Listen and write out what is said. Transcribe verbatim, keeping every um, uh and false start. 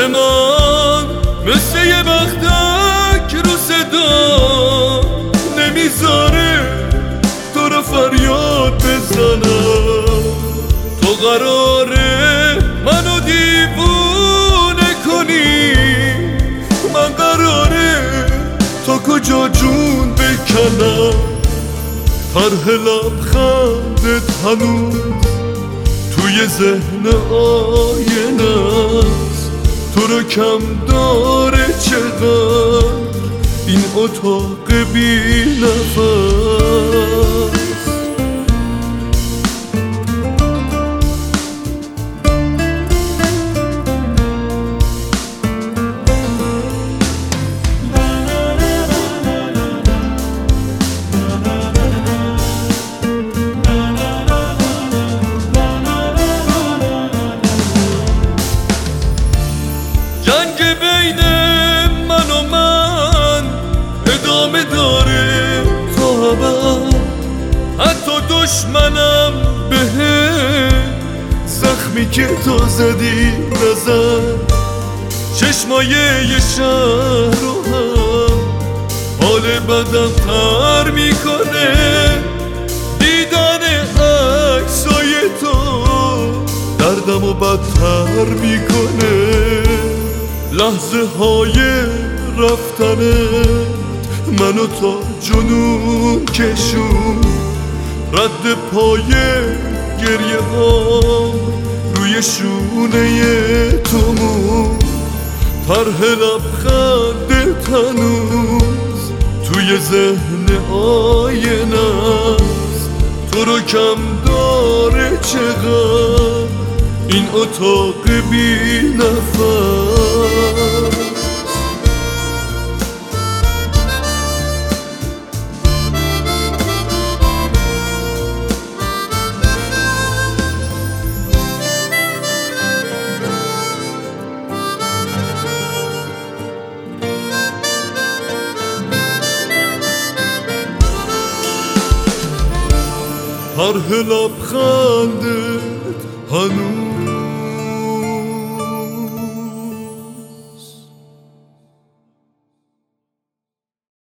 من مثل یه بختک رو صدا نمیذاره تو رو فریاد بزنم. تو قراره منو دیوونه کنی، من قراره تا کجا جون بکنم. طرح لبخندت هنوز توی ذهن آینه است، تو رو کم داره چقدر این اتاق بی نفس. جنگ بین من و من ادامه داره تا ابد، حتی دشمنم بهه زخمی که تو زدی نزد. چشمای یه شهر رو هم حال بدم تر میکنه، دیدن عکسای تو دردمو بدتر میکنه. لحظه های رفتنت منو تا جنون کشون، رد پای گریه ها روی شونه تو مون. طرح لبخندت هنوز توی ذهن آینه است، تو رو کم داره چقدر این اتاق بی نفس. طرح لبخندت هنوز